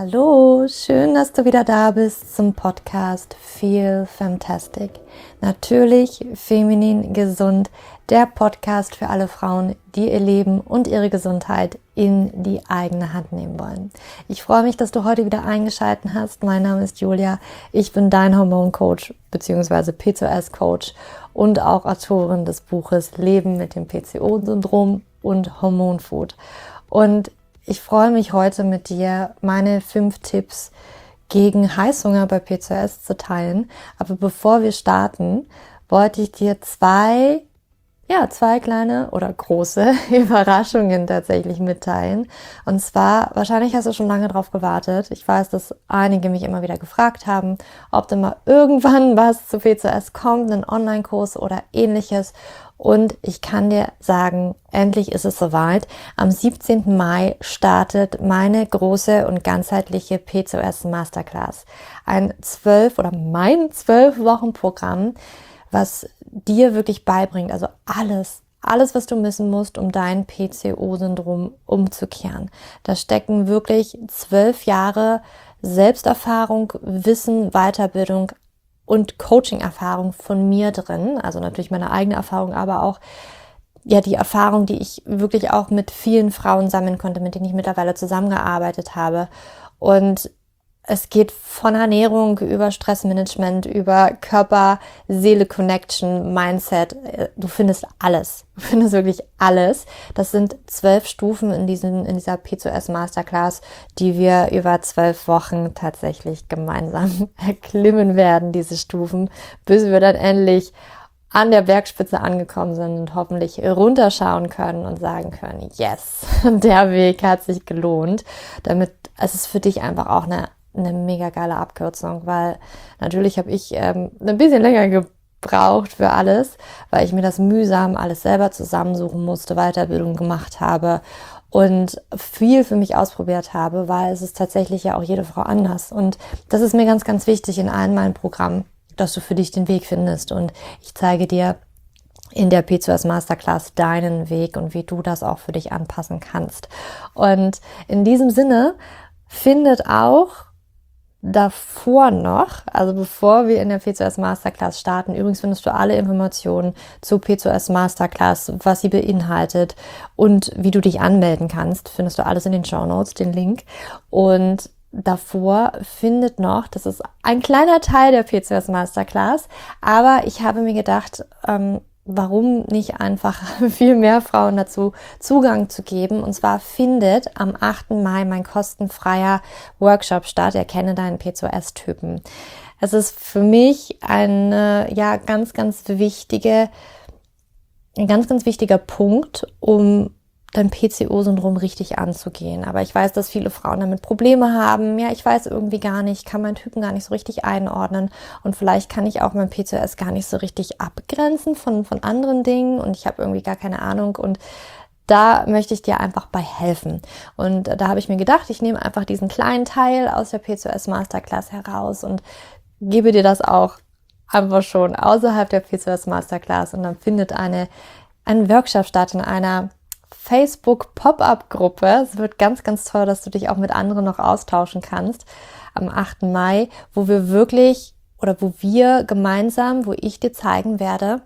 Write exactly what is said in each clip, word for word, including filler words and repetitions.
Hallo, schön, dass du wieder da bist zum Podcast Feel Fantastic. Natürlich feminin gesund, der Podcast für alle Frauen, die ihr Leben und ihre Gesundheit in die eigene Hand nehmen wollen. Ich freue mich, dass du heute wieder eingeschaltet hast. Mein Name ist Julia, ich bin dein Hormoncoach bzw. P C O S-Coach und auch Autorin des Buches Leben mit dem P C O-Syndrom und Hormonfood. Und ich freue mich heute mit dir, meine fünf Tipps gegen Heißhunger bei P C O S zu teilen. Aber bevor wir starten, wollte ich dir zwei, ja, zwei kleine oder große Überraschungen tatsächlich mitteilen. Und zwar, wahrscheinlich hast du schon lange drauf gewartet. Ich weiß, dass einige mich immer wieder gefragt haben, ob denn mal irgendwann was zu P C O S kommt, ein Online-Kurs oder ähnliches. Und ich kann dir sagen, endlich ist es soweit. Am siebzehnten Mai startet meine große und ganzheitliche P C O S Masterclass. Ein zwölf oder mein zwölf Wochen Programm, was dir wirklich beibringt, also alles, alles, was du wissen musst, um dein P C O-Syndrom umzukehren. Da stecken wirklich zwölf Jahre Selbsterfahrung, Wissen, Weiterbildung und Coaching-Erfahrung von mir drin, also natürlich meine eigene Erfahrung, aber auch ja die Erfahrung, die ich wirklich auch mit vielen Frauen sammeln konnte, mit denen ich mittlerweile zusammengearbeitet habe. Und es geht von Ernährung über Stressmanagement, über Körper-Seele-Connection, Mindset. Du findest alles. Du findest wirklich alles. Das sind zwölf Stufen in diesen, in dieser P C O S Masterclass, die wir über zwölf Wochen tatsächlich gemeinsam erklimmen werden, diese Stufen, bis wir dann endlich an der Bergspitze angekommen sind und hoffentlich runterschauen können und sagen können, yes, der Weg hat sich gelohnt. Damit es ist für dich einfach auch eine eine mega geile Abkürzung, weil natürlich habe ich ähm, ein bisschen länger gebraucht für alles, weil ich mir das mühsam alles selber zusammensuchen musste, Weiterbildung gemacht habe und viel für mich ausprobiert habe, weil es ist tatsächlich ja auch jede Frau anders. Und das ist mir ganz, ganz wichtig in allen meinen Programmen, dass du für dich den Weg findest. Und ich zeige dir in der P C O S Masterclass deinen Weg und wie du das auch für dich anpassen kannst. Und in diesem Sinne findet auch davor noch, also bevor wir in der P C O S Masterclass starten, übrigens findest du alle Informationen zu P C O S Masterclass, was sie beinhaltet und wie du dich anmelden kannst, findest du alles in den Shownotes, den Link. Und davor findet noch, das ist ein kleiner Teil der P C O S Masterclass, aber ich habe mir gedacht, ähm, warum nicht einfach viel mehr Frauen dazu Zugang zu geben? Und zwar findet am achten Mai mein kostenfreier Workshop statt, Erkenne deinen P C O S-Typen. Es ist für mich eine, ja, ganz, ganz wichtige, ein ganz, ganz wichtiger Punkt, um dein P C O-Syndrom richtig anzugehen. Aber ich weiß, dass viele Frauen damit Probleme haben. Ja, ich weiß irgendwie gar nicht, kann meinen Typen gar nicht so richtig einordnen und vielleicht kann ich auch mein P C O S gar nicht so richtig abgrenzen von, von anderen Dingen und ich habe irgendwie gar keine Ahnung und da möchte ich dir einfach bei helfen. Und da habe ich mir gedacht, ich nehme einfach diesen kleinen Teil aus der P C O S Masterclass heraus und gebe dir das auch einfach schon außerhalb der P C O S Masterclass und dann findet eine, ein Workshop statt in einer Facebook-Pop-Up-Gruppe. Es wird ganz, ganz toll, dass du dich auch mit anderen noch austauschen kannst am achten Mai, wo wir wirklich oder wo wir gemeinsam, wo ich dir zeigen werde,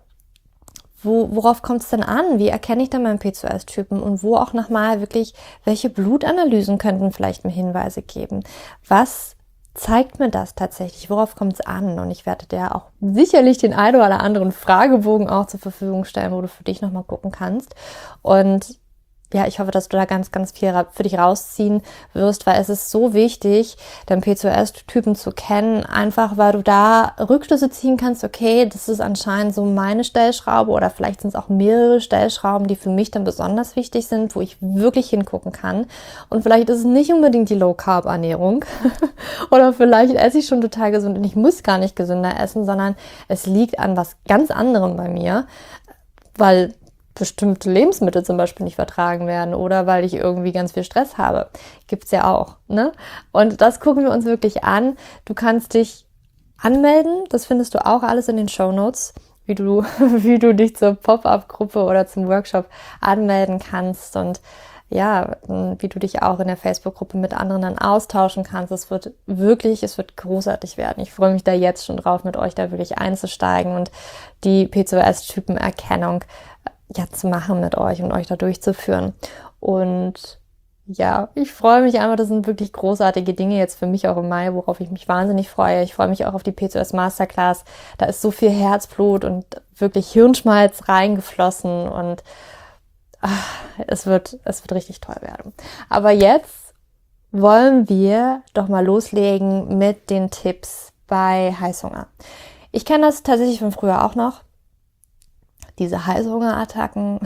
wo, worauf kommt es denn an? Wie erkenne ich denn meinen P C O S-Typen? Und wo auch nochmal wirklich, welche Blutanalysen könnten vielleicht mir Hinweise geben? Was zeigt mir das tatsächlich? Worauf kommt es an? Und ich werde dir auch sicherlich den einen oder anderen Fragebogen auch zur Verfügung stellen, wo du für dich nochmal gucken kannst. Und ja, ich hoffe, dass du da ganz, ganz viel für dich rausziehen wirst, weil es ist so wichtig, deinen P C O S-Typen zu kennen, einfach weil du da Rückschlüsse ziehen kannst, okay, das ist anscheinend so meine Stellschraube oder vielleicht sind es auch mehrere Stellschrauben, die für mich dann besonders wichtig sind, wo ich wirklich hingucken kann. Und vielleicht ist es nicht unbedingt die Low-Carb-Ernährung oder vielleicht esse ich schon total gesund und ich muss gar nicht gesünder essen, sondern es liegt an was ganz anderem bei mir, weil bestimmte Lebensmittel zum Beispiel nicht vertragen werden oder weil ich irgendwie ganz viel Stress habe. Gibt's ja auch, ne? Und das gucken wir uns wirklich an. Du kannst dich anmelden, das findest du auch alles in den Shownotes, wie du, wie du dich zur Pop-Up-Gruppe oder zum Workshop anmelden kannst und ja, wie du dich auch in der Facebook-Gruppe mit anderen dann austauschen kannst. Es wird wirklich, es wird großartig werden. Ich freue mich da jetzt schon drauf, mit euch da wirklich einzusteigen und die P C O S-Typenerkennung ja zu machen mit euch und euch da durchzuführen. Und ja, ich freue mich einfach, das sind wirklich großartige Dinge jetzt für mich auch im Mai, worauf ich mich wahnsinnig freue. Ich freue mich auch auf die P C O S Masterclass. Da ist so viel Herzblut und wirklich Hirnschmalz reingeflossen und ach, es wird, es wird richtig toll werden. Aber jetzt wollen wir doch mal loslegen mit den Tipps bei Heißhunger. Ich kenne das tatsächlich von früher auch noch. Diese Heißhungerattacken,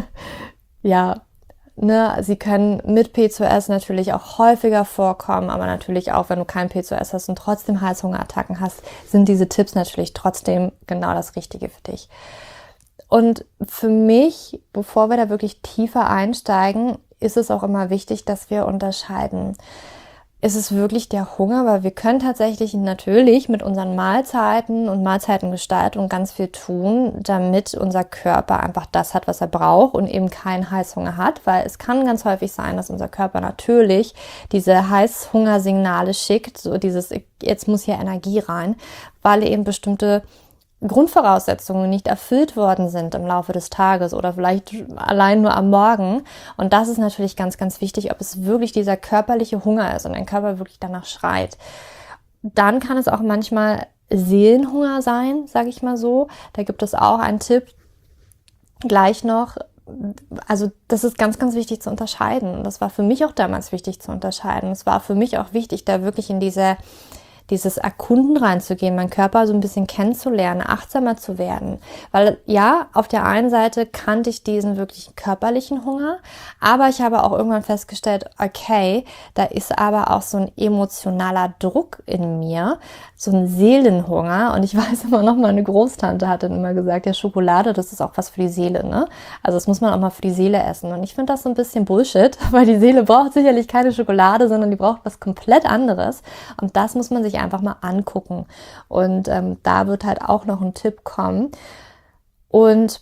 ja, ne, sie können mit P C O S natürlich auch häufiger vorkommen, aber natürlich auch, wenn du kein P C O S hast und trotzdem Heißhungerattacken hast, sind diese Tipps natürlich trotzdem genau das Richtige für dich. Und für mich, bevor wir da wirklich tiefer einsteigen, ist es auch immer wichtig, dass wir unterscheiden. Ist es wirklich der Hunger? Weil wir können tatsächlich natürlich mit unseren Mahlzeiten und Mahlzeitengestaltung ganz viel tun, damit unser Körper einfach das hat, was er braucht und eben keinen Heißhunger hat. Weil es kann ganz häufig sein, dass unser Körper natürlich diese Heißhungersignale schickt, so dieses, jetzt muss hier Energie rein, weil eben bestimmte Grundvoraussetzungen nicht erfüllt worden sind im Laufe des Tages oder vielleicht allein nur am Morgen. Und das ist natürlich ganz, ganz wichtig, ob es wirklich dieser körperliche Hunger ist und dein Körper wirklich danach schreit. Dann kann es auch manchmal Seelenhunger sein, sage ich mal so. Da gibt es auch einen Tipp gleich noch. Also das ist ganz, ganz wichtig zu unterscheiden. Das war für mich auch damals wichtig zu unterscheiden. Es war für mich auch wichtig, da wirklich in diese dieses Erkunden reinzugehen, meinen Körper so ein bisschen kennenzulernen, achtsamer zu werden. Weil ja, auf der einen Seite kannte ich diesen wirklich körperlichen Hunger, aber ich habe auch irgendwann festgestellt, okay, da ist aber auch so ein emotionaler Druck in mir, so ein Seelenhunger. Und ich weiß immer noch, meine Großtante hat dann immer gesagt, ja, Schokolade, das ist auch was für die Seele, ne? Also das muss man auch mal für die Seele essen. Und ich finde das so ein bisschen Bullshit, weil die Seele braucht sicherlich keine Schokolade, sondern die braucht was komplett anderes. Und das muss man sich einfach mal angucken. Und ähm, da wird halt auch noch ein Tipp kommen. Und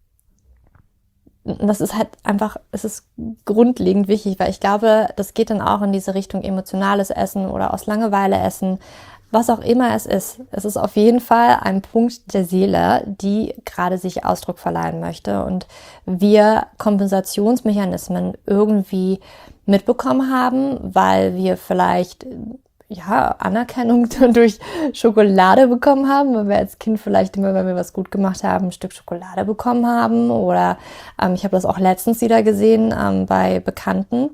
das ist halt einfach, es ist grundlegend wichtig, weil ich glaube, das geht dann auch in diese Richtung emotionales Essen oder aus Langeweile essen, was auch immer es ist. Es ist auf jeden Fall ein Punkt der Seele, die gerade sich Ausdruck verleihen möchte und wir Kompensationsmechanismen irgendwie mitbekommen haben, weil wir vielleicht ja, Anerkennung durch Schokolade bekommen haben, weil wir als Kind vielleicht immer, wenn wir was gut gemacht haben, ein Stück Schokolade bekommen haben. Oder ähm, ich habe das auch letztens wieder gesehen ähm, bei Bekannten.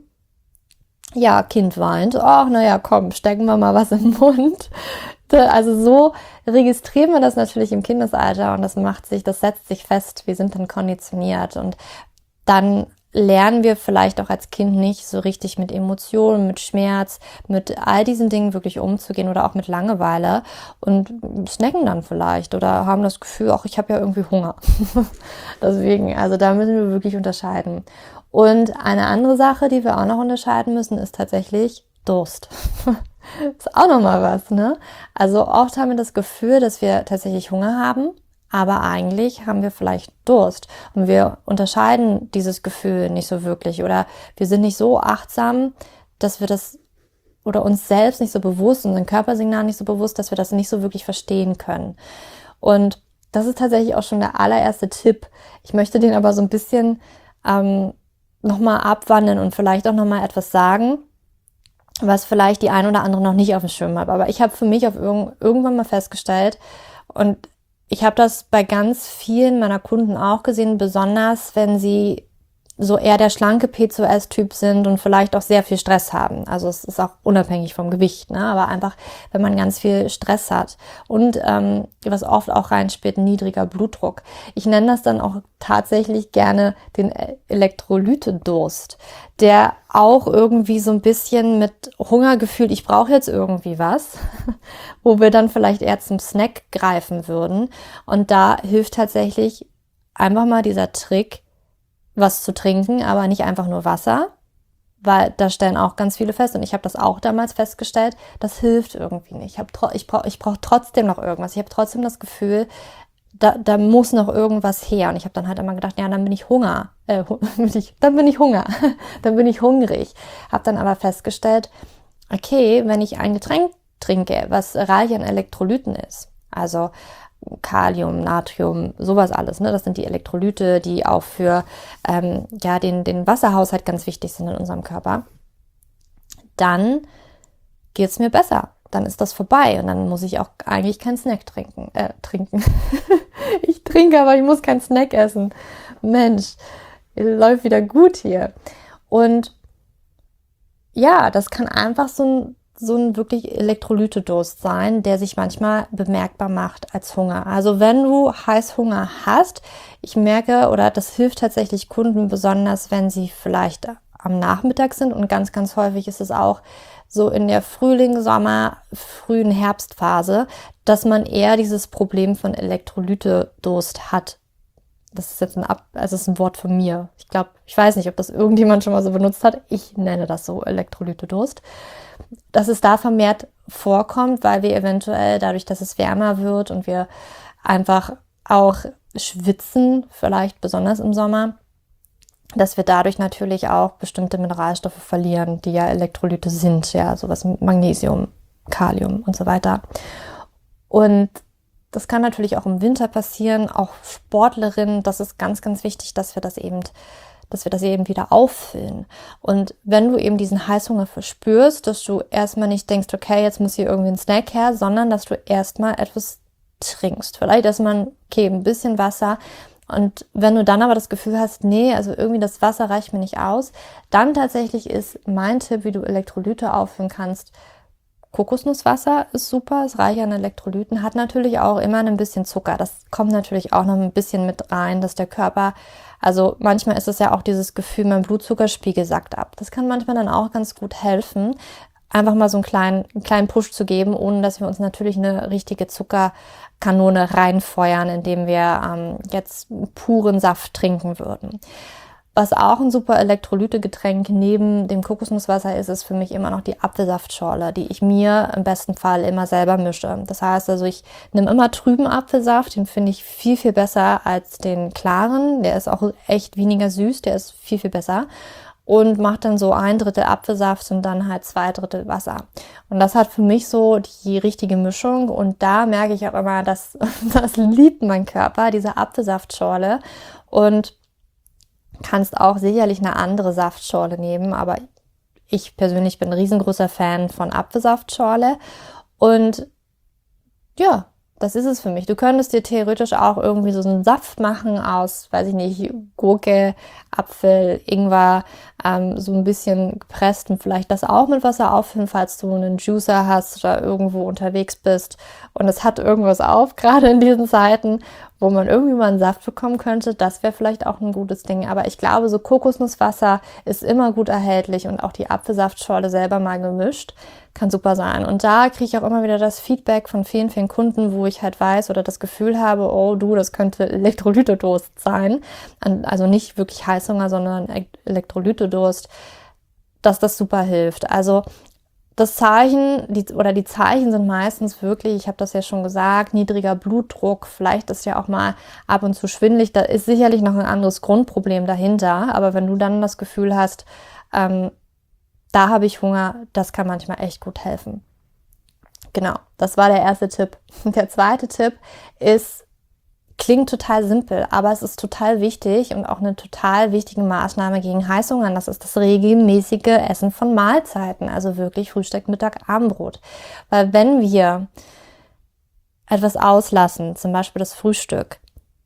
Ja, Kind weint. Ach, naja, komm, stecken wir mal was im Mund. Also so registrieren wir das natürlich im Kindesalter und das macht sich, das setzt sich fest. Wir sind dann konditioniert und dann lernen wir vielleicht auch als Kind nicht so richtig mit Emotionen, mit Schmerz, mit all diesen Dingen wirklich umzugehen oder auch mit Langeweile und snacken dann vielleicht oder haben das Gefühl, ach, ich habe ja irgendwie Hunger. Deswegen, also da müssen wir wirklich unterscheiden. Und eine andere Sache, die wir auch noch unterscheiden müssen, ist tatsächlich Durst. Ist auch nochmal was, ne? Also oft haben wir das Gefühl, dass wir tatsächlich Hunger haben, aber eigentlich haben wir vielleicht Durst und wir unterscheiden dieses Gefühl nicht so wirklich oder wir sind nicht so achtsam, dass wir das oder uns selbst nicht so bewusst, unseren Körpersignal nicht so bewusst, dass wir das nicht so wirklich verstehen können. Und das ist tatsächlich auch schon der allererste Tipp. Ich möchte den aber so ein bisschen ähm, nochmal abwandeln und vielleicht auch nochmal etwas sagen, was vielleicht die ein oder andere noch nicht auf dem Schirm hat. Aber ich habe für mich auf irg- irgendwann mal festgestellt und ich habe das bei ganz vielen meiner Kunden auch gesehen, besonders wenn sie so eher der schlanke P C O S-Typ sind und vielleicht auch sehr viel Stress haben. Also es ist auch unabhängig vom Gewicht, ne? Aber einfach, wenn man ganz viel Stress hat. Und ähm, was oft auch reinspielt, niedriger Blutdruck. Ich nenne das dann auch tatsächlich gerne den Elektrolytedurst, der auch irgendwie so ein bisschen mit Hungergefühl, ich brauche jetzt irgendwie was, wo wir dann vielleicht eher zum Snack greifen würden. Und da hilft tatsächlich einfach mal dieser Trick, was zu trinken, aber nicht einfach nur Wasser, weil da stellen auch ganz viele fest und ich habe das auch damals festgestellt, das hilft irgendwie nicht. Ich, hab, ich brauche ich brauch trotzdem noch irgendwas. Ich habe trotzdem das Gefühl, da, da muss noch irgendwas her. Und ich habe dann halt immer gedacht, ja, dann bin ich Hunger. Äh, bin ich, dann bin ich Hunger. Dann bin ich hungrig. Habe dann aber festgestellt, okay, wenn ich ein Getränk trinke, was reich an Elektrolyten ist, also Kalium, Natrium, sowas alles, ne? Das sind die Elektrolyte, die auch für ähm, ja, den, den Wasserhaushalt ganz wichtig sind in unserem Körper, dann geht es mir besser. Dann ist das vorbei und dann muss ich auch eigentlich keinen Snack trinken. Äh, trinken. Ich trinke, aber ich muss keinen Snack essen. Mensch, läuft wieder gut hier. Und ja, das kann einfach so ein, so ein wirklich Elektrolytedurst sein, der sich manchmal bemerkbar macht als Hunger. Also wenn du Heißhunger hast, ich merke, oder das hilft tatsächlich Kunden besonders, wenn sie vielleicht am Nachmittag sind, und ganz, ganz häufig ist es auch so in der Frühling-, Sommer-, frühen Herbstphase, dass man eher dieses Problem von Elektrolytedurst hat. Das ist jetzt ein, Ab also das ist ein Wort von mir. Ich glaube, ich weiß nicht, ob das irgendjemand schon mal so benutzt hat. Ich nenne das so, Elektrolytedurst. Dass es da vermehrt vorkommt, weil wir eventuell dadurch, dass es wärmer wird und wir einfach auch schwitzen, vielleicht besonders im Sommer, dass wir dadurch natürlich auch bestimmte Mineralstoffe verlieren, die ja Elektrolyte sind, ja, sowas wie Magnesium, Kalium und so weiter. Und das kann natürlich auch im Winter passieren, auch Sportlerinnen, das ist ganz, ganz wichtig, dass wir das eben, dass wir das eben wieder auffüllen. Und wenn du eben diesen Heißhunger verspürst, dass du erstmal nicht denkst, okay, jetzt muss hier irgendwie ein Snack her, sondern dass du erstmal etwas trinkst. Vielleicht erstmal, okay, ein bisschen Wasser. Und wenn du dann aber das Gefühl hast, nee, also irgendwie das Wasser reicht mir nicht aus, dann tatsächlich ist mein Tipp, wie du Elektrolyte auffüllen kannst. Kokosnusswasser ist super, ist reich an Elektrolyten, hat natürlich auch immer ein bisschen Zucker. Das kommt natürlich auch noch ein bisschen mit rein, dass der Körper, also manchmal ist es ja auch dieses Gefühl, mein Blutzuckerspiegel sackt ab. Das kann manchmal dann auch ganz gut helfen, einfach mal so einen kleinen, einen kleinen Push zu geben, ohne dass wir uns natürlich eine richtige Zuckerkanone reinfeuern, indem wir ähm, jetzt puren Saft trinken würden. Was auch ein super Elektrolytegetränk neben dem Kokosnusswasser ist, ist für mich immer noch die Apfelsaftschorle, die ich mir im besten Fall immer selber mische. Das heißt also, ich nehme immer trüben Apfelsaft, den finde ich viel, viel besser als den klaren. Der ist auch echt weniger süß, der ist viel, viel besser. Und mache dann so ein Drittel Apfelsaft und dann halt zwei Drittel Wasser. Und das hat für mich so die richtige Mischung. Und da merke ich auch immer, dass das liebt mein Körper, diese Apfelsaftschorle. Und kannst auch sicherlich eine andere Saftschorle nehmen, aber ich persönlich bin ein riesengroßer Fan von Apfelsaftschorle. Und ja, das ist es für mich. Du könntest dir theoretisch auch irgendwie so einen Saft machen aus, weiß ich nicht, Gurke, Apfel, Ingwer, ähm, so ein bisschen gepresst und vielleicht das auch mit Wasser auffüllen, falls du einen Juicer hast oder irgendwo unterwegs bist und es hat irgendwas auf, gerade in diesen Zeiten, wo man irgendwie mal einen Saft bekommen könnte. Das wäre vielleicht auch ein gutes Ding. Aber ich glaube, so Kokosnusswasser ist immer gut erhältlich und auch die Apfelsaftschorle selber mal gemischt kann super sein. Und da kriege ich auch immer wieder das Feedback von vielen, vielen Kunden, wo ich halt weiß oder das Gefühl habe, oh du, das könnte Elektrolytedurst sein. Also nicht wirklich Heißhunger, sondern Elektrolytedurst, dass das super hilft. Also das Zeichen die, oder die Zeichen sind meistens wirklich, ich habe das ja schon gesagt, niedriger Blutdruck, vielleicht ist ja auch mal ab und zu schwindelig, da ist sicherlich noch ein anderes Grundproblem dahinter, aber wenn du dann das Gefühl hast, ähm, da habe ich Hunger, das kann manchmal echt gut helfen. Genau, das war der erste Tipp. Der zweite Tipp ist, klingt total simpel, aber es ist total wichtig und auch eine total wichtige Maßnahme gegen Heißhunger. Das ist das regelmäßige Essen von Mahlzeiten, also wirklich Frühstück, Mittag, Abendbrot. Weil wenn wir etwas auslassen, zum Beispiel das Frühstück,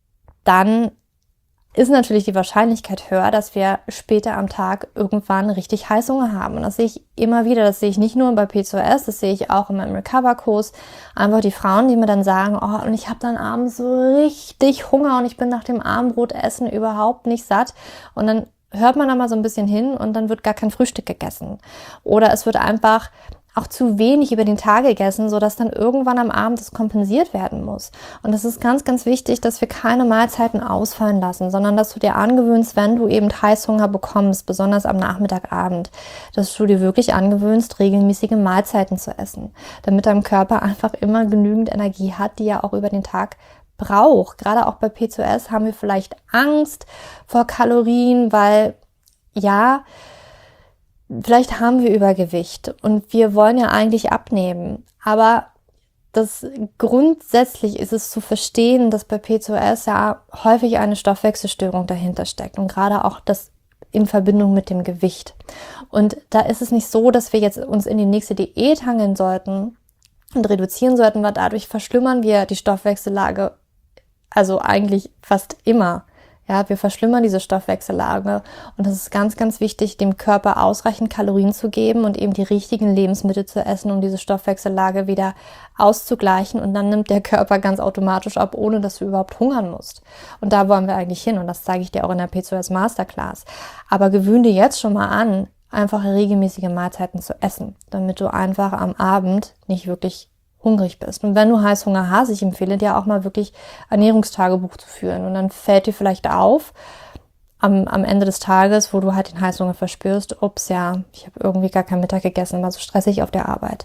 dann ist natürlich die Wahrscheinlichkeit höher, dass wir später am Tag irgendwann richtig Heißhunger haben. Und das sehe ich immer wieder, das sehe ich nicht nur bei P C O S, das sehe ich auch in meinem Recover-Kurs. Einfach die Frauen, die mir dann sagen, oh, und ich habe dann abends so richtig Hunger und ich bin nach dem Abendbrotessen überhaupt nicht satt. Und dann hört man da mal so ein bisschen hin und dann wird gar kein Frühstück gegessen. Oder es wird einfach auch zu wenig über den Tag gegessen, sodass dann irgendwann am Abend das kompensiert werden muss. Und es ist ganz, ganz wichtig, dass wir keine Mahlzeiten ausfallen lassen, sondern dass du dir angewöhnst, wenn du eben Heißhunger bekommst, besonders am Nachmittagabend, dass du dir wirklich angewöhnst, regelmäßige Mahlzeiten zu essen, damit dein Körper einfach immer genügend Energie hat, die er auch über den Tag braucht. Gerade auch bei P C O S haben wir vielleicht Angst vor Kalorien, weil ja, vielleicht haben wir Übergewicht und wir wollen ja eigentlich abnehmen. Aber das grundsätzlich ist es zu verstehen, dass bei P C O S ja häufig eine Stoffwechselstörung dahinter steckt und gerade auch das in Verbindung mit dem Gewicht. Und da ist es nicht so, dass wir jetzt uns in die nächste Diät hangeln sollten und reduzieren sollten, weil dadurch verschlimmern wir die Stoffwechsellage, also eigentlich fast immer. Ja, wir verschlimmern diese Stoffwechsellage und es ist ganz, ganz wichtig, dem Körper ausreichend Kalorien zu geben und eben die richtigen Lebensmittel zu essen, um diese Stoffwechsellage wieder auszugleichen, und dann nimmt der Körper ganz automatisch ab, ohne dass du überhaupt hungern musst. Und da wollen wir eigentlich hin und das zeige ich dir auch in der P C O S Masterclass. Aber gewöhne dir jetzt schon mal an, einfach regelmäßige Mahlzeiten zu essen, damit du einfach am Abend nicht wirklich hungrig bist. Und wenn du Heißhunger hast, ich empfehle dir auch mal wirklich Ernährungstagebuch zu führen. Und dann fällt dir vielleicht auf, am, am Ende des Tages, wo du halt den Heißhunger verspürst, ups, ja, ich habe irgendwie gar keinen Mittag gegessen, war so stressig auf der Arbeit.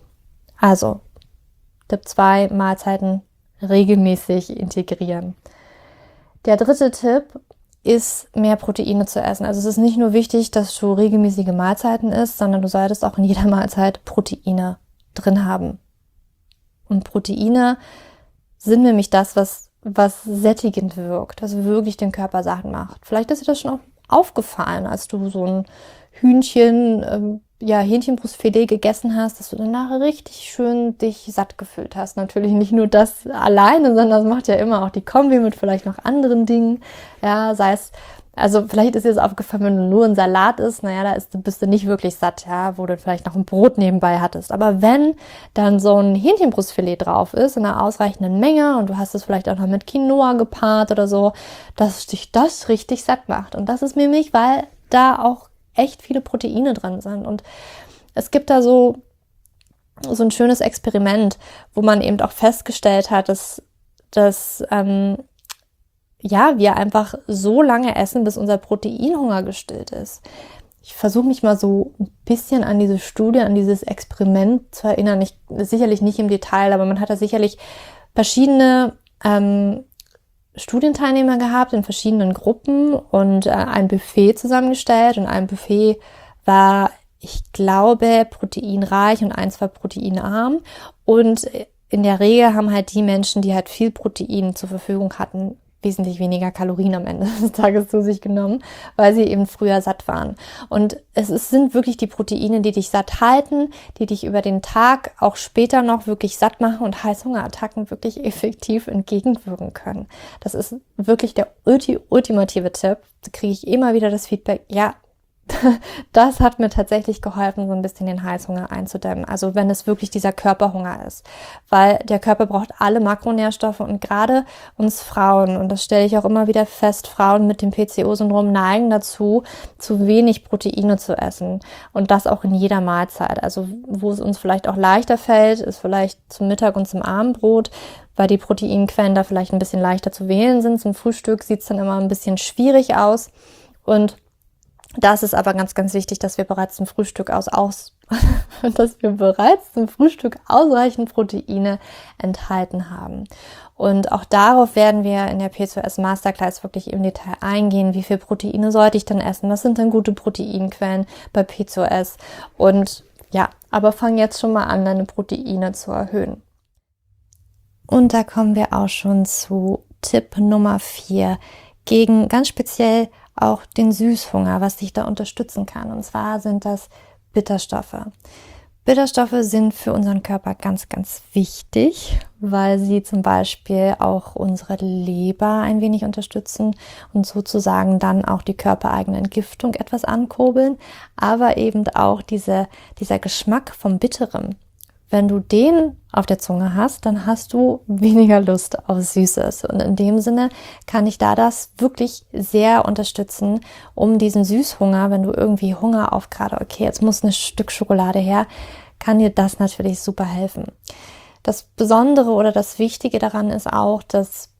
Also, Tipp zwei, Mahlzeiten regelmäßig integrieren. Der dritte Tipp ist, mehr Proteine zu essen. Also es ist nicht nur wichtig, dass du regelmäßige Mahlzeiten isst, sondern du solltest auch in jeder Mahlzeit Proteine drin haben. Und Proteine sind nämlich das, was, was sättigend wirkt, was wirklich den Körper satt macht. Vielleicht ist dir das schon auch aufgefallen, als du so ein Hühnchen, ähm, ja, Hähnchenbrustfilet gegessen hast, dass du danach richtig schön dich satt gefühlt hast. Natürlich nicht nur das alleine, sondern das macht ja immer auch die Kombi mit vielleicht noch anderen Dingen. Ja, sei es, also vielleicht ist dir das aufgefallen, wenn du nur ein Salat isst, naja, da ist, bist du nicht wirklich satt, ja, wo du vielleicht noch ein Brot nebenbei hattest. Aber wenn dann so ein Hähnchenbrustfilet drauf ist, in einer ausreichenden Menge, und du hast es vielleicht auch noch mit Quinoa gepaart oder so, dass dich das richtig satt macht. Und das ist nämlich, weil da auch echt viele Proteine drin sind. Und es gibt da so, so ein schönes Experiment, wo man eben auch festgestellt hat, dass, dass ähm, ja, wir einfach so lange essen, bis unser Proteinhunger gestillt ist. Ich versuche mich mal so ein bisschen an diese Studie, an dieses Experiment zu erinnern. Ich, sicherlich nicht im Detail, aber man hat da sicherlich verschiedene ähm, Studienteilnehmer gehabt in verschiedenen Gruppen und äh, ein Buffet zusammengestellt. Und ein Buffet war, ich glaube, proteinreich und eins war proteinarm. Und in der Regel haben halt die Menschen, die halt viel Protein zur Verfügung hatten, wesentlich weniger Kalorien am Ende des Tages zu sich genommen, weil sie eben früher satt waren. Und es ist, sind wirklich die Proteine, die dich satt halten, die dich über den Tag auch später noch wirklich satt machen und Heißhungerattacken wirklich effektiv entgegenwirken können. Das ist wirklich der ulti, ultimative Tipp. Da kriege ich immer wieder das Feedback, ja, das hat mir tatsächlich geholfen, so ein bisschen den Heißhunger einzudämmen. Also wenn es wirklich dieser Körperhunger ist. Weil der Körper braucht alle Makronährstoffe und gerade uns Frauen, und das stelle ich auch immer wieder fest, Frauen mit dem P C O-Syndrom neigen dazu, zu wenig Proteine zu essen. Und das auch in jeder Mahlzeit. Also wo es uns vielleicht auch leichter fällt, ist vielleicht zum Mittag und zum Abendbrot, weil die Proteinquellen da vielleicht ein bisschen leichter zu wählen sind. Zum Frühstück sieht es dann immer ein bisschen schwierig aus. Und das ist aber ganz, ganz wichtig, dass wir bereits zum Frühstück aus, aus dass wir bereits zum Frühstück ausreichend Proteine enthalten haben. Und auch darauf werden wir in der P C O S Masterclass wirklich im Detail eingehen. Wie viel Proteine sollte ich denn essen? Was sind denn gute Proteinquellen bei P C O S? Und ja, aber fang jetzt schon mal an, deine Proteine zu erhöhen. Und da kommen wir auch schon zu Tipp Nummer vier, gegen ganz speziell auch den Süßhunger, was dich da unterstützen kann. Und zwar sind das Bitterstoffe. Bitterstoffe sind für unseren Körper ganz, ganz wichtig, weil sie zum Beispiel auch unsere Leber ein wenig unterstützen und sozusagen dann auch die körpereigene Entgiftung etwas ankurbeln, aber eben auch diese, dieser Geschmack vom Bitteren. Wenn du den auf der Zunge hast, dann hast du weniger Lust auf Süßes. Und in dem Sinne kann ich da das wirklich sehr unterstützen, um diesen Süßhunger, wenn du irgendwie Hunger auf gerade, okay, jetzt muss ein Stück Schokolade her, kann dir das natürlich super helfen. Das Besondere oder das Wichtige daran ist auch, dass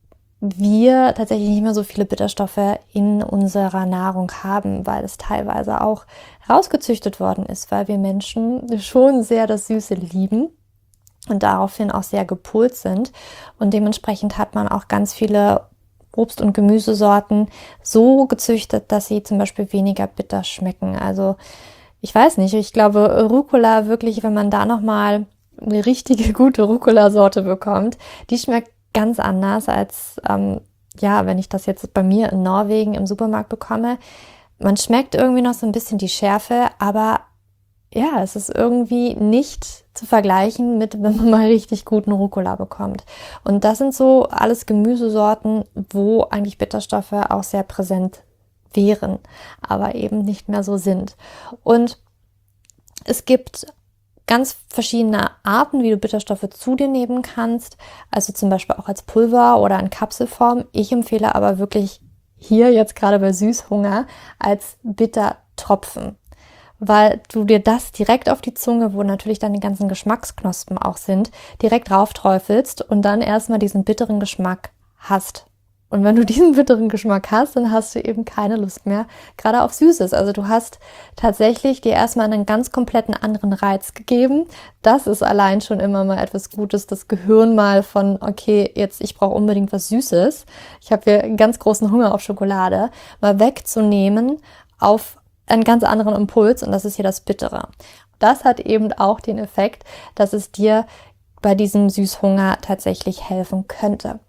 wir tatsächlich nicht mehr so viele Bitterstoffe in unserer Nahrung haben, weil es teilweise auch rausgezüchtet worden ist, weil wir Menschen schon sehr das Süße lieben und daraufhin auch sehr gepolt sind. Und dementsprechend hat man auch ganz viele Obst- und Gemüsesorten so gezüchtet, dass sie zum Beispiel weniger bitter schmecken. Also ich weiß nicht, ich glaube Rucola wirklich, wenn man da nochmal eine richtige gute Rucola-Sorte bekommt, die schmeckt ganz anders als, ähm, ja, wenn ich das jetzt bei mir in Norwegen im Supermarkt bekomme. Man schmeckt irgendwie noch so ein bisschen die Schärfe, aber ja, es ist irgendwie nicht zu vergleichen mit, wenn man mal richtig guten Rucola bekommt. Und das sind so alles Gemüsesorten, wo eigentlich Bitterstoffe auch sehr präsent wären, aber eben nicht mehr so sind. Und es gibt ganz verschiedene Arten, wie du Bitterstoffe zu dir nehmen kannst, also zum Beispiel auch als Pulver oder in Kapselform. Ich empfehle aber wirklich hier jetzt gerade bei Süßhunger als Bittertropfen, weil du dir das direkt auf die Zunge, wo natürlich dann die ganzen Geschmacksknospen auch sind, direkt drauf träufelst und dann erstmal diesen bitteren Geschmack hast. Und wenn du diesen bitteren Geschmack hast, dann hast du eben keine Lust mehr, gerade auf Süßes. Also du hast tatsächlich dir erstmal einen ganz kompletten anderen Reiz gegeben. Das ist allein schon immer mal etwas Gutes, das Gehirn mal von, okay, jetzt ich brauche unbedingt was Süßes. Ich habe hier ganz großen Hunger auf Schokolade, mal wegzunehmen auf einen ganz anderen Impuls, und das ist hier das Bittere. Das hat eben auch den Effekt, dass es dir bei diesem Süßhunger tatsächlich helfen könnte.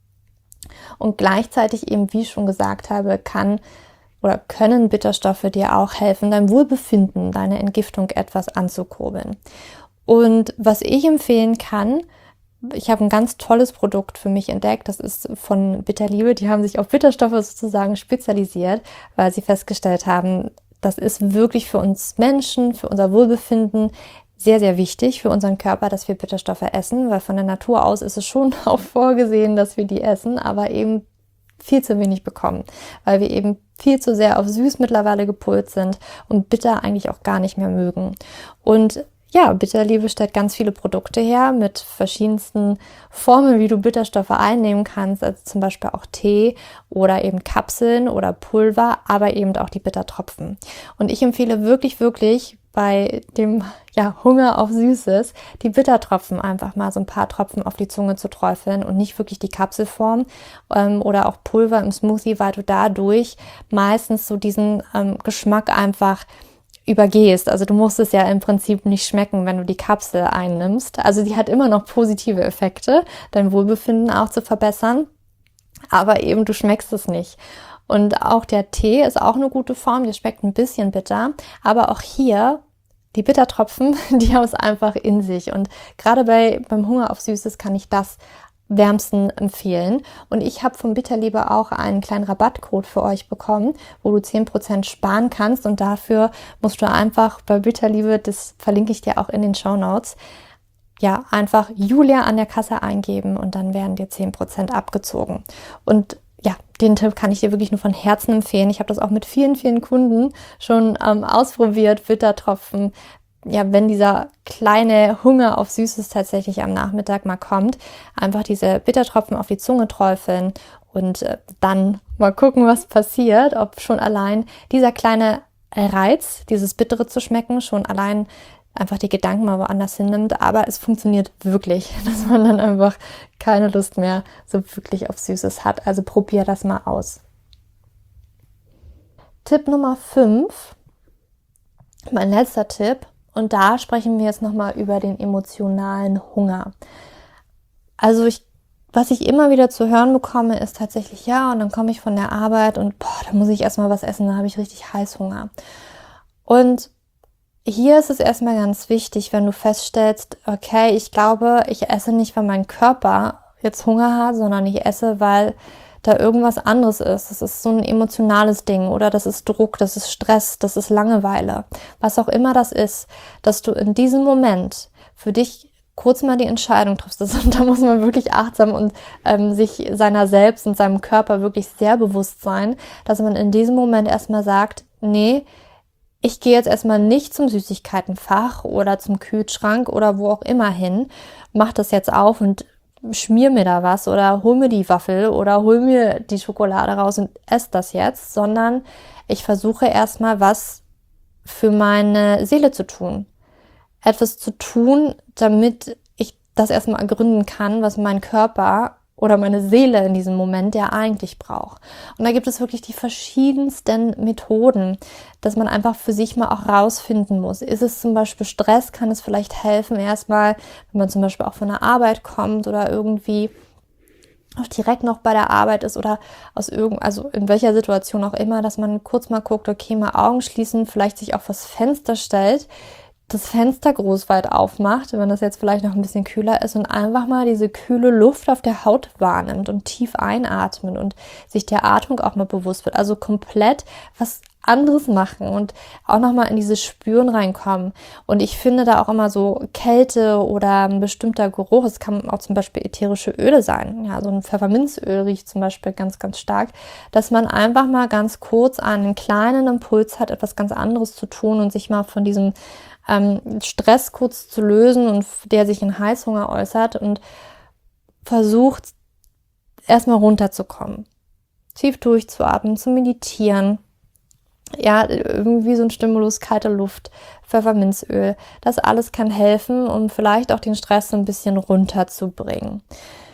Und gleichzeitig eben, wie ich schon gesagt habe, kann oder können Bitterstoffe dir auch helfen, dein Wohlbefinden, deine Entgiftung etwas anzukurbeln. Und was ich empfehlen kann, ich habe ein ganz tolles Produkt für mich entdeckt, das ist von Bitterliebe. Die haben sich auf Bitterstoffe sozusagen spezialisiert, weil sie festgestellt haben, das ist wirklich für uns Menschen, für unser Wohlbefinden sehr, sehr wichtig für unseren Körper, dass wir Bitterstoffe essen, weil von der Natur aus ist es schon auch vorgesehen, dass wir die essen, aber eben viel zu wenig bekommen, weil wir eben viel zu sehr auf süß mittlerweile gepolt sind und bitter eigentlich auch gar nicht mehr mögen. Und ja, Bitterliebe stellt ganz viele Produkte her mit verschiedensten Formen, wie du Bitterstoffe einnehmen kannst, also zum Beispiel auch Tee oder eben Kapseln oder Pulver, aber eben auch die Bittertropfen. Und ich empfehle wirklich, wirklich bei dem ja, Hunger auf Süßes, die Bittertropfen einfach mal so ein paar Tropfen auf die Zunge zu träufeln und nicht wirklich die Kapselform ähm, oder auch Pulver im Smoothie, weil du dadurch meistens so diesen ähm, Geschmack einfach übergehst. Also du musst es ja im Prinzip nicht schmecken, wenn du die Kapsel einnimmst. Also die hat immer noch positive Effekte, dein Wohlbefinden auch zu verbessern, aber eben du schmeckst es nicht. Und auch der Tee ist auch eine gute Form, der schmeckt ein bisschen bitter, aber auch hier die Bittertropfen, die haben es einfach in sich. Und gerade bei beim Hunger auf Süßes kann ich das wärmsten empfehlen. Und ich habe von Bitterliebe auch einen kleinen Rabattcode für euch bekommen, wo du zehn Prozent sparen kannst. Und dafür musst du einfach bei Bitterliebe, das verlinke ich dir auch in den Shownotes, ja, einfach Julia an der Kasse eingeben und dann werden dir zehn Prozent abgezogen. Und ja, den Tipp kann ich dir wirklich nur von Herzen empfehlen. Ich habe das auch mit vielen, vielen Kunden schon ähm, ausprobiert, Bittertropfen. Ja, wenn dieser kleine Hunger auf Süßes tatsächlich am Nachmittag mal kommt, einfach diese Bittertropfen auf die Zunge träufeln und äh, dann mal gucken, was passiert, ob schon allein dieser kleine Reiz, dieses Bittere zu schmecken, schon allein einfach die Gedanken mal woanders hinnimmt, aber es funktioniert wirklich, dass man dann einfach keine Lust mehr so wirklich auf Süßes hat. Also probier das mal aus. Tipp Nummer fünf, mein letzter Tipp, und da sprechen wir jetzt nochmal über den emotionalen Hunger. Also ich, was ich immer wieder zu hören bekomme, ist tatsächlich, ja, und dann komme ich von der Arbeit und boah, da muss ich erstmal was essen, da habe ich richtig Heißhunger. Und hier ist es erstmal ganz wichtig, wenn du feststellst, okay, ich glaube, ich esse nicht, weil mein Körper jetzt Hunger hat, sondern ich esse, weil da irgendwas anderes ist. Das ist so ein emotionales Ding oder das ist Druck, das ist Stress, das ist Langeweile. Was auch immer das ist, dass du in diesem Moment für dich kurz mal die Entscheidung triffst. Und da muss man wirklich achtsam und ähm, sich seiner selbst und seinem Körper wirklich sehr bewusst sein, dass man in diesem Moment erstmal sagt, nee, ich gehe jetzt erstmal nicht zum Süßigkeitenfach oder zum Kühlschrank oder wo auch immer hin, mach das jetzt auf und schmier mir da was oder hol mir die Waffel oder hol mir die Schokolade raus und ess das jetzt, sondern ich versuche erstmal was für meine Seele zu tun. Etwas zu tun, damit ich das erstmal ergründen kann, was mein Körper oder meine Seele in diesem Moment ja eigentlich braucht. Und da gibt es wirklich die verschiedensten Methoden, dass man einfach für sich mal auch rausfinden muss. Ist es zum Beispiel Stress, kann es vielleicht helfen, erstmal, wenn man zum Beispiel auch von der Arbeit kommt oder irgendwie auch direkt noch bei der Arbeit ist oder aus irgend, also in welcher Situation auch immer, dass man kurz mal guckt, okay, mal Augen schließen, vielleicht sich auf das Fenster stellt, das Fenster groß weit aufmacht, wenn das jetzt vielleicht noch ein bisschen kühler ist und einfach mal diese kühle Luft auf der Haut wahrnimmt und tief einatmet und sich der Atmung auch mal bewusst wird. Also komplett was anderes machen und auch nochmal in dieses Spüren reinkommen. Und ich finde da auch immer so Kälte oder ein bestimmter Geruch, es kann auch zum Beispiel ätherische Öle sein, ja, so ein Pfefferminzöl riecht zum Beispiel ganz, ganz stark, dass man einfach mal ganz kurz einen kleinen Impuls hat, etwas ganz anderes zu tun und sich mal von diesem ähm, Stress kurz zu lösen und der sich in Heißhunger äußert und versucht erstmal runterzukommen, tief durchzuatmen, zu meditieren. Ja, irgendwie so ein Stimulus, kalte Luft, Pfefferminzöl, das alles kann helfen, um vielleicht auch den Stress so ein bisschen runterzubringen.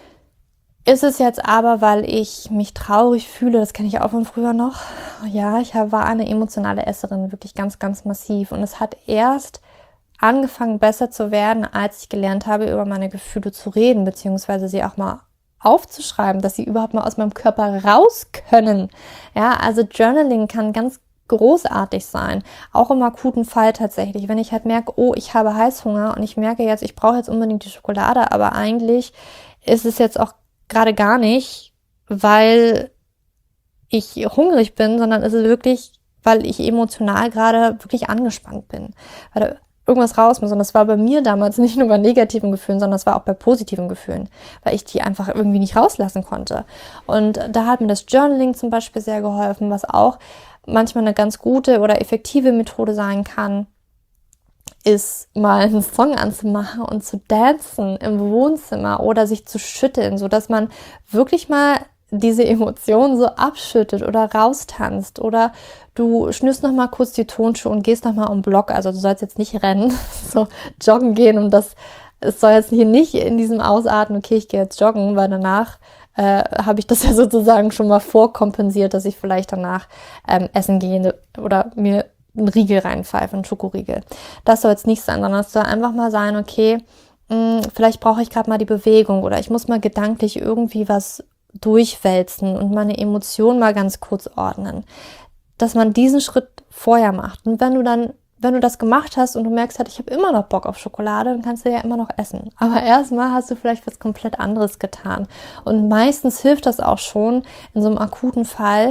Ist es jetzt aber, weil ich mich traurig fühle, das kenne ich auch von früher noch, ja, ich war eine emotionale Esserin, wirklich ganz, ganz massiv und es hat erst angefangen besser zu werden, als ich gelernt habe, über meine Gefühle zu reden, beziehungsweise sie auch mal aufzuschreiben, dass sie überhaupt mal aus meinem Körper raus können. Ja, also Journaling kann ganz großartig sein, auch im akuten Fall tatsächlich, wenn ich halt merke, oh, ich habe Heißhunger und ich merke jetzt, ich brauche jetzt unbedingt die Schokolade, aber eigentlich ist es jetzt auch gerade gar nicht, weil ich hungrig bin, sondern es ist wirklich, weil ich emotional gerade wirklich angespannt bin, weil da irgendwas raus muss. Und das war bei mir damals nicht nur bei negativen Gefühlen, sondern das war auch bei positiven Gefühlen, weil ich die einfach irgendwie nicht rauslassen konnte. Und da hat mir das Journaling zum Beispiel sehr geholfen, was auch manchmal eine ganz gute oder effektive Methode sein kann, ist mal einen Song anzumachen und zu dancen im Wohnzimmer oder sich zu schütteln, sodass man wirklich mal diese Emotionen so abschüttet oder raustanzt oder du schnürst noch mal kurz die Tonschuhe und gehst noch mal um den Block, also du sollst jetzt nicht rennen, so joggen gehen und das, es soll jetzt hier nicht in diesem Ausatmen, okay, ich gehe jetzt joggen, weil danach äh, habe ich das ja sozusagen schon mal vorkompensiert, dass ich vielleicht danach ähm, essen gehe oder mir einen Riegel reinpfeife, einen Schokoriegel. Das soll jetzt nicht sein, sondern es soll einfach mal sein, okay, mh, vielleicht brauche ich gerade mal die Bewegung oder ich muss mal gedanklich irgendwie was durchwälzen und meine Emotionen mal ganz kurz ordnen. Dass man diesen Schritt vorher macht. Und wenn du dann, wenn du das gemacht hast und du merkst halt, ich habe immer noch Bock auf Schokolade, dann kannst du ja immer noch essen. Aber erstmal hast du vielleicht was komplett anderes getan. Und meistens hilft das auch schon in so einem akuten Fall,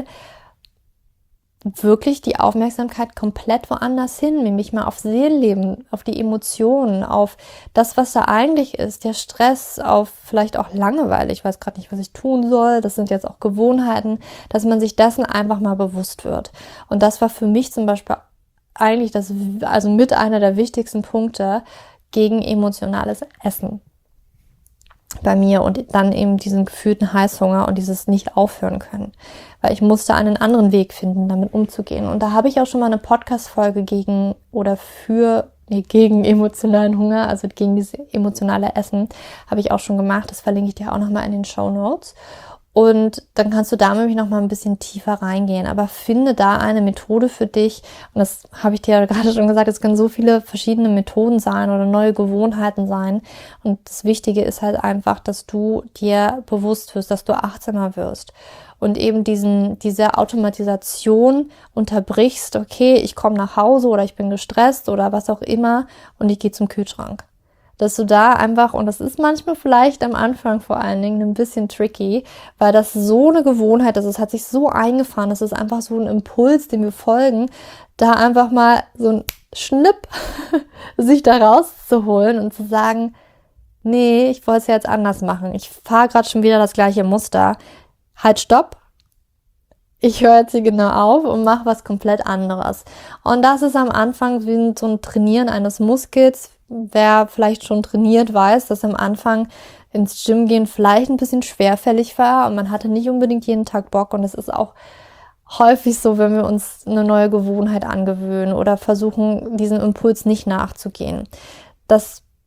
wirklich die Aufmerksamkeit komplett woanders hin, nämlich mal auf Seelenleben, auf die Emotionen, auf das, was da eigentlich ist, der Stress, auf vielleicht auch Langeweile, ich weiß gerade nicht, was ich tun soll, das sind jetzt auch Gewohnheiten, dass man sich dessen einfach mal bewusst wird. Und das war für mich zum Beispiel eigentlich das, also mit einer der wichtigsten Punkte gegen emotionales Essen bei mir und dann eben diesen gefühlten Heißhunger und dieses nicht aufhören können. Weil ich musste einen anderen Weg finden, damit umzugehen. Und da habe ich auch schon mal eine Podcast-Folge gegen oder für, nee, gegen emotionalen Hunger, also gegen dieses emotionale Essen, habe ich auch schon gemacht. Das verlinke ich dir auch nochmal in den Shownotes. Und dann kannst du da nämlich noch mal ein bisschen tiefer reingehen. Aber finde da eine Methode für dich. Und das habe ich dir ja gerade schon gesagt, es können so viele verschiedene Methoden sein oder neue Gewohnheiten sein. Und das Wichtige ist halt einfach, dass du dir bewusst wirst, dass du achtsamer wirst. Und eben diesen, diese Automatisation unterbrichst, okay, ich komme nach Hause oder ich bin gestresst oder was auch immer und ich gehe zum Kühlschrank. Dass du da einfach, und das ist manchmal vielleicht am Anfang vor allen Dingen ein bisschen tricky, weil das so eine Gewohnheit ist, es hat sich so eingefahren, das ist einfach so ein Impuls, dem wir folgen, da einfach mal so ein Schnipp sich da rauszuholen und zu sagen, nee, ich wollte es ja jetzt anders machen, ich fahre gerade schon wieder das gleiche Muster, halt stopp, ich höre jetzt hier genau auf und mache was komplett anderes. Und das ist am Anfang wie so ein Trainieren eines Muskels. Wer vielleicht schon trainiert, weiß, dass am Anfang ins Gym gehen vielleicht ein bisschen schwerfällig war und man hatte nicht unbedingt jeden Tag Bock. Und es ist auch häufig so, wenn wir uns eine neue Gewohnheit angewöhnen oder versuchen, diesem Impuls nicht nachzugehen. Das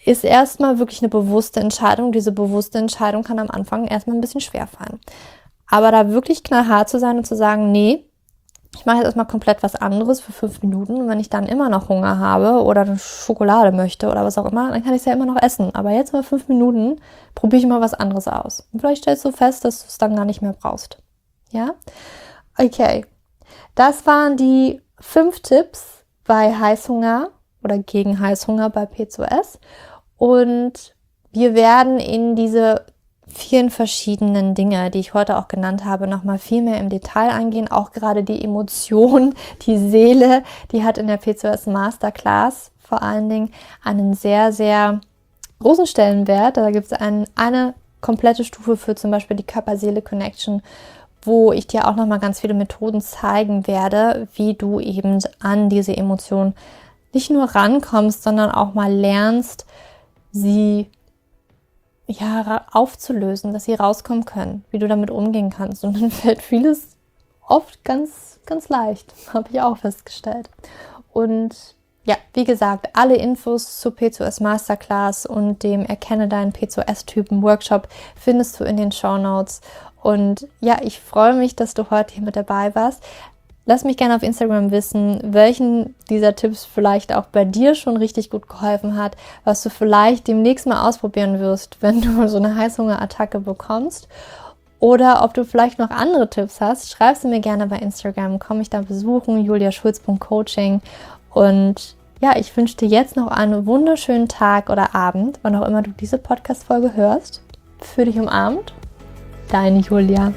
ist erstmal wirklich eine bewusste Entscheidung. Diese bewusste Entscheidung kann am Anfang erstmal ein bisschen schwer fallen. Aber da wirklich knallhart zu sein und zu sagen, nee, ich mache jetzt erstmal komplett was anderes für fünf Minuten und wenn ich dann immer noch Hunger habe oder eine Schokolade möchte oder was auch immer, dann kann ich es ja immer noch essen. Aber jetzt mal fünf Minuten probiere ich mal was anderes aus. Und vielleicht stellst du fest, dass du es dann gar nicht mehr brauchst. Ja? Okay. Das waren die fünf Tipps bei Heißhunger oder gegen Heißhunger bei P C O S. Und wir werden in diese vielen verschiedenen Dinge, die ich heute auch genannt habe, nochmal viel mehr im Detail eingehen. Auch gerade die Emotion, die Seele, die hat in der P C O S Masterclass vor allen Dingen einen sehr, sehr großen Stellenwert. Da gibt es ein, eine komplette Stufe für zum Beispiel die Körper-Seele-Connection, wo ich dir auch nochmal ganz viele Methoden zeigen werde, wie du eben an diese Emotion nicht nur rankommst, sondern auch mal lernst, sie ja, aufzulösen, dass sie rauskommen können, wie du damit umgehen kannst. Und dann fällt vieles oft ganz, ganz leicht, habe ich auch festgestellt. Und ja, wie gesagt, alle Infos zur P C O S Masterclass und dem Erkenne deinen P C O S-Typen Workshop findest du in den Shownotes. Und ja, ich freue mich, dass du heute hier mit dabei warst. Lass mich gerne auf Instagram wissen, welchen dieser Tipps vielleicht auch bei dir schon richtig gut geholfen hat, was du vielleicht demnächst mal ausprobieren wirst, wenn du so eine Heißhungerattacke bekommst. Oder ob du vielleicht noch andere Tipps hast, schreib sie mir gerne bei Instagram, komm mich da besuchen, julia schulz punkt coaching. Und ja, ich wünsche dir jetzt noch einen wunderschönen Tag oder Abend, wann auch immer du diese Podcast-Folge hörst. Für dich umarmt, deine Julia.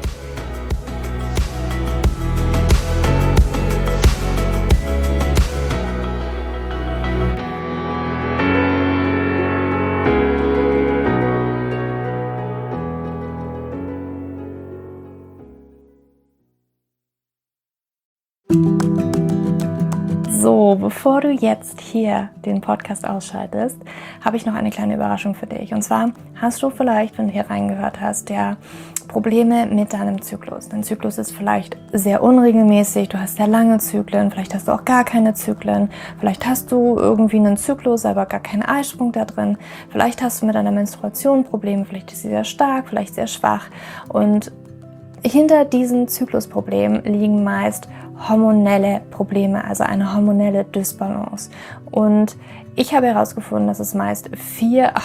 So, bevor du jetzt hier den Podcast ausschaltest, habe ich noch eine kleine Überraschung für dich. Und zwar hast du vielleicht, wenn du hier reingehört hast, ja Probleme mit deinem Zyklus. Dein Zyklus ist vielleicht sehr unregelmäßig, du hast sehr lange Zyklen, vielleicht hast du auch gar keine Zyklen, vielleicht hast du irgendwie einen Zyklus, aber gar keinen Eisprung da drin, vielleicht hast du mit deiner Menstruation Probleme, vielleicht ist sie sehr stark, vielleicht sehr schwach. Und hinter diesen Zyklusproblemen liegen meist hormonelle Probleme, also eine hormonelle Dysbalance. Und ich habe herausgefunden, dass es meist vier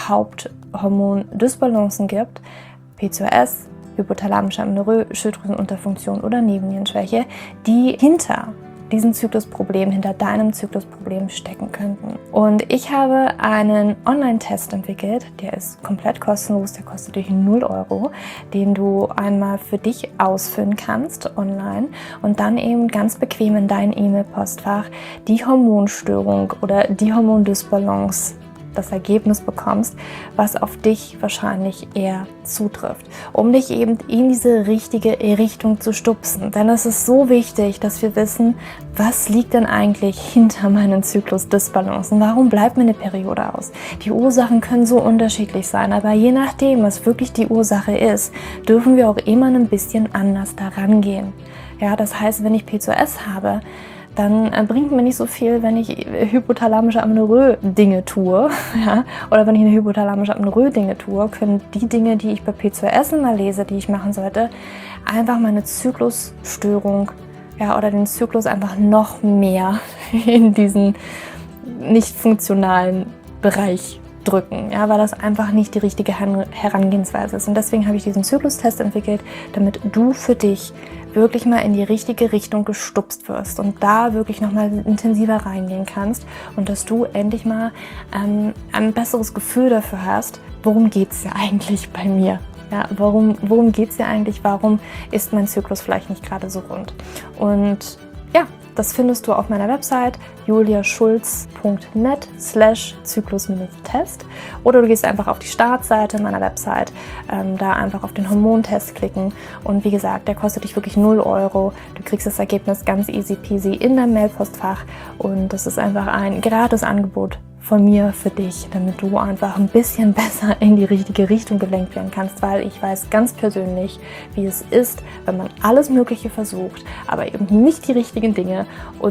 Haupthormon-Dysbalancen gibt: P C O S, hypothalamische Amenorrhoe, Schilddrüsenunterfunktion oder Nebennierenschwäche, die hinter diesen Zyklusproblem, hinter deinem Zyklusproblem stecken könnten. Und ich habe einen Online-Test entwickelt, der ist komplett kostenlos, der kostet dich null Euro, den du einmal für dich ausfüllen kannst online und dann eben ganz bequem in dein E-Mail-Postfach die Hormonstörung oder die Hormondysbalance, das Ergebnis bekommst, was auf dich wahrscheinlich eher zutrifft, um dich eben in diese richtige Richtung zu stupsen. Denn es ist so wichtig, dass wir wissen, was liegt denn eigentlich hinter meinen Zyklus-Dysbalancen? Warum bleibt mir eine Periode aus? Die Ursachen können so unterschiedlich sein, aber je nachdem, was wirklich die Ursache ist, dürfen wir auch immer ein bisschen anders daran gehen. Ja, das heißt, wenn ich P C O S habe, dann bringt mir nicht so viel, wenn ich hypothalamische Amenorrhoe-Dinge tue. Ja? Oder wenn ich eine hypothalamische Amenorrhoe-Dinge tue, können die Dinge, die ich bei P C O S immer lese, die ich machen sollte, einfach meine Zyklusstörung, ja, oder den Zyklus einfach noch mehr in diesen nicht funktionalen Bereich drücken, ja, weil das einfach nicht die richtige Herangehensweise ist. Und deswegen habe ich diesen Zyklustest entwickelt, damit du für dich wirklich mal in die richtige Richtung gestupst wirst und da wirklich nochmal intensiver reingehen kannst und dass du endlich mal ähm, ein besseres Gefühl dafür hast, worum geht es ja eigentlich bei mir? Ja, warum, worum geht es ja eigentlich? Warum ist mein Zyklus vielleicht nicht gerade so rund? Und ja, das findest du auf meiner Website julia schulz punkt net slash zyklus-test oder du gehst einfach auf die Startseite meiner Website, ähm, da einfach auf den Hormontest klicken und wie gesagt, der kostet dich wirklich null Euro. Du kriegst das Ergebnis ganz easy peasy in dein Mailpostfach und das ist einfach ein gratis Angebot von mir für dich, damit du einfach ein bisschen besser in die richtige Richtung gelenkt werden kannst, weil ich weiß ganz persönlich, wie es ist, wenn man alles Mögliche versucht, aber eben nicht die richtigen Dinge und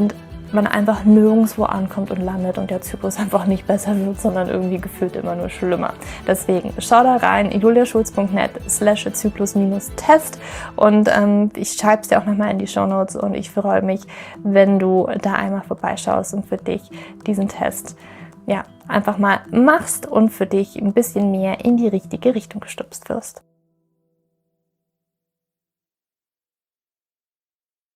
man einfach nirgendwo ankommt und landet und der Zyklus einfach nicht besser wird, sondern irgendwie gefühlt immer nur schlimmer. Deswegen schau da rein, juliaschulz punkt net slash zyklus Test und ähm, ich schreibe es dir auch nochmal in die Shownotes und ich freue mich, wenn du da einmal vorbeischaust und für dich diesen Test ja einfach mal machst und für dich ein bisschen mehr in die richtige Richtung gestupst wirst.